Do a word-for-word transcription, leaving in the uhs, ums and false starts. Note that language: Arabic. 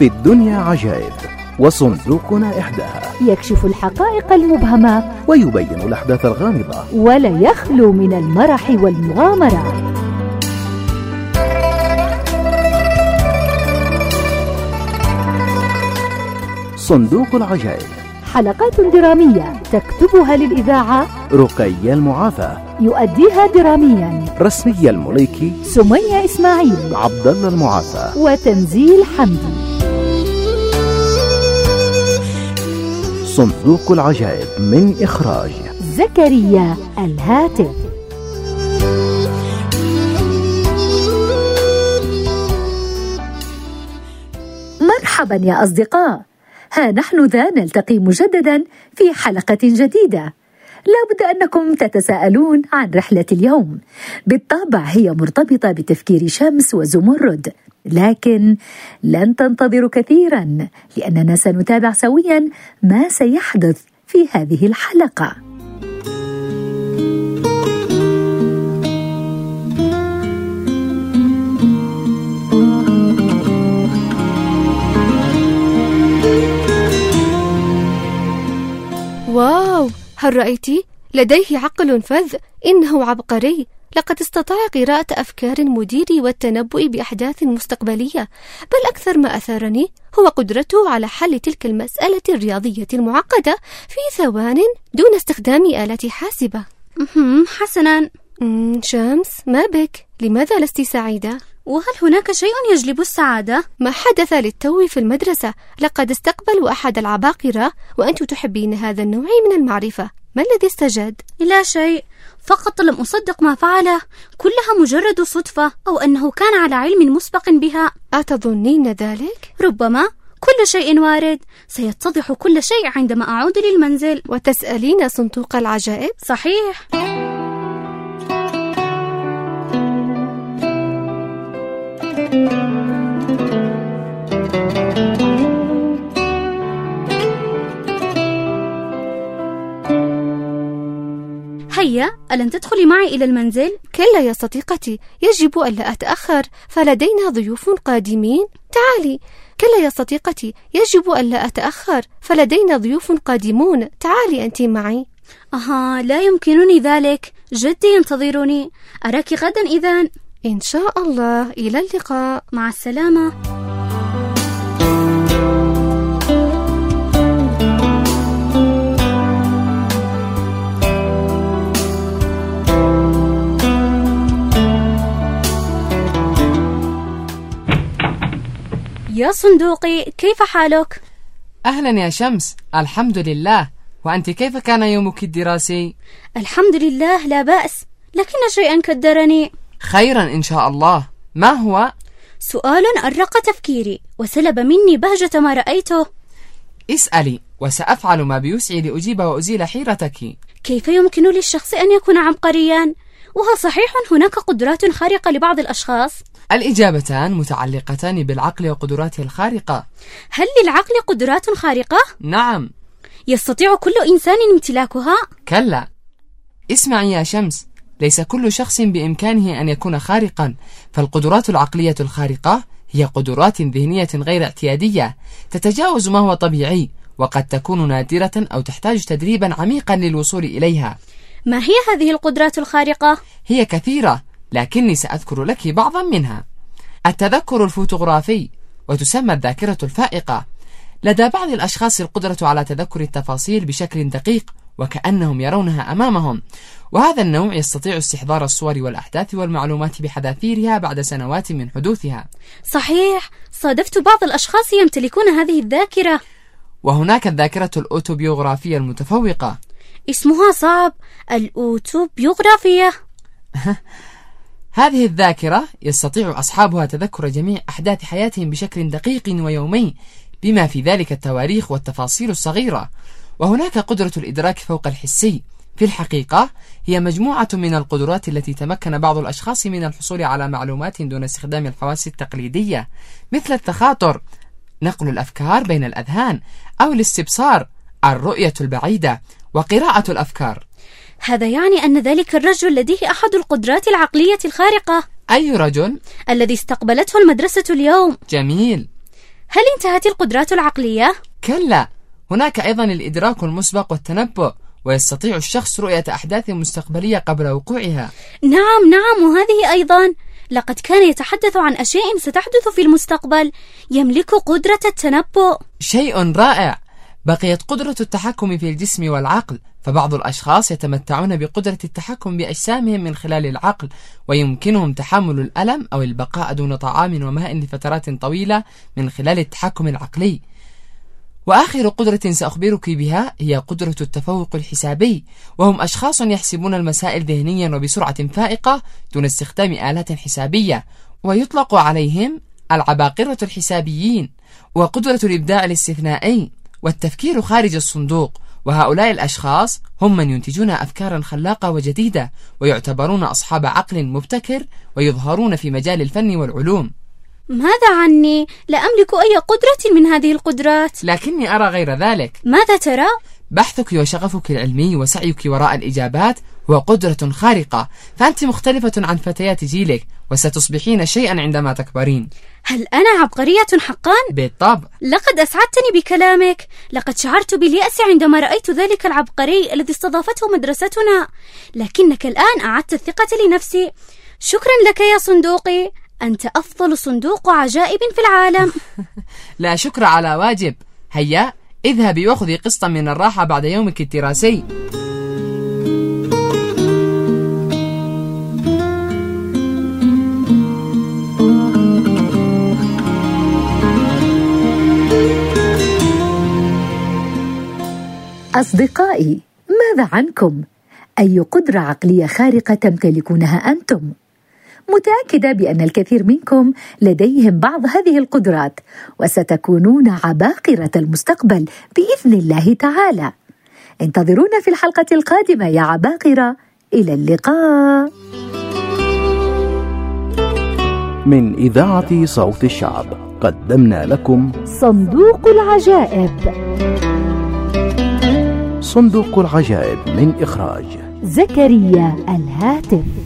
في الدنيا عجائب، وصندوقنا إحداها يكشف الحقائق المبهمة ويبين الأحداث الغامضة، ولا يخلو من المرح والمغامرة. صندوق العجائب، حلقات درامية تكتبها للإذاعة رقية المعافى، يؤديها دراميا رسمية المليكي، سمية إسماعيل، عبد الله المعافى، وتنزيل حمدي. صندوق العجائب من إخراج زكريا الهاتف. مرحبا يا أصدقاء، ها نحن ذا نلتقي مجددا في حلقة جديدة. لابد أنكم تتساءلون عن رحلة اليوم. بالطبع هي مرتبطة بتفكير شمس وزمرد، لكن لن تنتظروا كثيرا لأننا سنتابع سويا ما سيحدث في هذه الحلقة. واو، هل رأيتي؟ لديه عقل فذ، إنه عبقري. لقد استطاع قراءة أفكار المدير والتنبؤ بأحداث مستقبلية، بل أكثر ما أثارني هو قدرته على حل تلك المسألة الرياضية المعقدة في ثوان دون استخدام آلة حاسبة. حسنا. شمس، ما بك؟ لماذا لست سعيدة؟ وهل هناك شيء يجلب السعادة؟ ما حدث للتو في المدرسة. لقد استقبلوا أحد العباقرة وأنت تحبين هذا النوع من المعرفة. ما الذي استجد؟ لا شيء، فقط لم أصدق ما فعله. كلها مجرد صدفة، أو أنه كان على علم مسبق بها. أتظنين ذلك؟ ربما. كل شيء وارد. سيتضح كل شيء عندما أعود للمنزل. وتسألين صندوق العجائب؟ صحيح. هيا، ألن تدخلي معي إلى المنزل؟ كلا يا صديقتي، يجب ألا أتأخر، فلدينا ضيوف قادمين. تعالي. كلا يا صديقتي، يجب ألا أتأخر، فلدينا ضيوف قادمون. تعالي أنت معي. أها، لا يمكنني ذلك. جدي ينتظرني. أراك غدا إذن. إن شاء الله. إلى اللقاء. مع السلامة. يا صندوقي، كيف حالك؟ أهلا يا شمس، الحمد لله. وأنت كيف كان يومك الدراسي؟ الحمد لله، لا بأس، لكن شيئا كدرني. خيرا إن شاء الله. ما هو؟ سؤال أرق تفكيري وسلب مني بهجة ما رأيته. اسألي وسأفعل ما بيسعي لأجيب وأزيل حيرتك. كيف يمكن للشخص أن يكون عبقريا؟ وهل صحيح هناك قدرات خارقة لبعض الأشخاص؟ الإجابتان متعلقتان بالعقل وقدراته الخارقة. هل للعقل قدرات خارقة؟ نعم. يستطيع كل إنسان امتلاكها؟ كلا. اسمعي يا شمس، ليس كل شخص بإمكانه أن يكون خارقا، فالقدرات العقلية الخارقة هي قدرات ذهنية غير اعتيادية تتجاوز ما هو طبيعي، وقد تكون نادرة أو تحتاج تدريبا عميقا للوصول إليها. ما هي هذه القدرات الخارقة؟ هي كثيرة، لكني سأذكر لك بعضا منها. التذكر الفوتوغرافي، وتسمى الذاكرة الفائقة. لدى بعض الأشخاص القدرة على تذكر التفاصيل بشكل دقيق وكأنهم يرونها أمامهم، وهذا النوع يستطيع استحضار الصور والأحداث والمعلومات بحذافيرها بعد سنوات من حدوثها. صحيح، صادفت بعض الأشخاص يمتلكون هذه الذاكرة. وهناك الذاكرة الأوتوبيوغرافية المتفوقة. اسمها صعب، الأوتوبيوغرافية. هذه الذاكرة يستطيع أصحابها تذكر جميع أحداث حياتهم بشكل دقيق ويومي، بما في ذلك التواريخ والتفاصيل الصغيرة. وهناك قدرة الإدراك فوق الحسي. في الحقيقة هي مجموعة من القدرات التي تمكن بعض الأشخاص من الحصول على معلومات دون استخدام الحواس التقليدية، مثل التخاطر، نقل الأفكار بين الأذهان، أو الاستبصار، الرؤية البعيدة، وقراءة الأفكار. هذا يعني أن ذلك الرجل لديه أحد القدرات العقلية الخارقة. أي رجل؟ الذي استقبلته المدرسة اليوم. جميل. هل انتهت القدرات العقلية؟ كلا، هناك أيضا الإدراك المسبق والتنبؤ، ويستطيع الشخص رؤية أحداث مستقبلية قبل وقوعها. نعم نعم، وهذه أيضا لقد كان يتحدث عن أشياء ستحدث في المستقبل، يملك قدرة التنبؤ. شيء رائع. بقيت قدرة التحكم في الجسم والعقل، فبعض الأشخاص يتمتعون بقدرة التحكم بأجسامهم من خلال العقل، ويمكنهم تحمل الألم أو البقاء دون طعام وماء لفترات طويلة من خلال التحكم العقلي. وآخر قدرة سأخبرك بها هي قدرة التفوق الحسابي، وهم أشخاص يحسبون المسائل ذهنيا وبسرعة فائقة دون استخدام آلات حسابية، ويطلق عليهم العباقرة الحسابيين. وقدرة الإبداع الاستثنائي والتفكير خارج الصندوق، وهؤلاء الأشخاص هم من ينتجون أفكارا خلاقة وجديدة، ويعتبرون أصحاب عقل مبتكر، ويظهرون في مجال الفن والعلوم. ماذا عني؟ لا أملك أي قدرة من هذه القدرات. لكني أرى غير ذلك. ماذا ترى؟ بحثك وشغفك العلمي وسعيك وراء الإجابات هو قدرة خارقة، فأنت مختلفة عن فتيات جيلك، وستصبحين شيئا عندما تكبرين. هل أنا عبقرية حقا؟ بالطبع. لقد أسعدتني بكلامك. لقد شعرت باليأس عندما رأيت ذلك العبقري الذي استضافته مدرستنا، لكنك الآن أعدت الثقة لنفسي. شكرا لك يا صندوقي، أنت أفضل صندوق عجائب في العالم. لا شكر على واجب. هيا اذهبي وخذي قسطا من الراحة بعد يومك الدراسي. أصدقائي، ماذا عنكم؟ أي قدرة عقلية خارقة تمتلكونها أنتم؟ متأكدة بأن الكثير منكم لديهم بعض هذه القدرات، وستكونون عباقرة المستقبل بإذن الله تعالى. انتظرونا في الحلقة القادمة يا عباقرة. إلى اللقاء. من إذاعة صوت الشعب قدمنا لكم صندوق العجائب. صندوق العجائب من إخراج زكريا الهاتف.